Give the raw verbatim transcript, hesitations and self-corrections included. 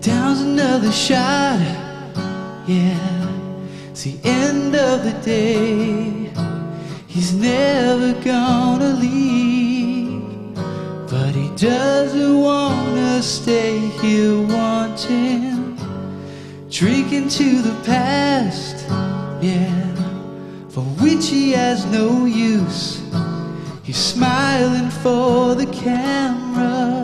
down's another shot. Yeah, it's the end of the day. He's never gonna leave, but he doesn't wanna stay here wanting, drinking to the past, yeah, for which he has no use. He's smiling for the camera.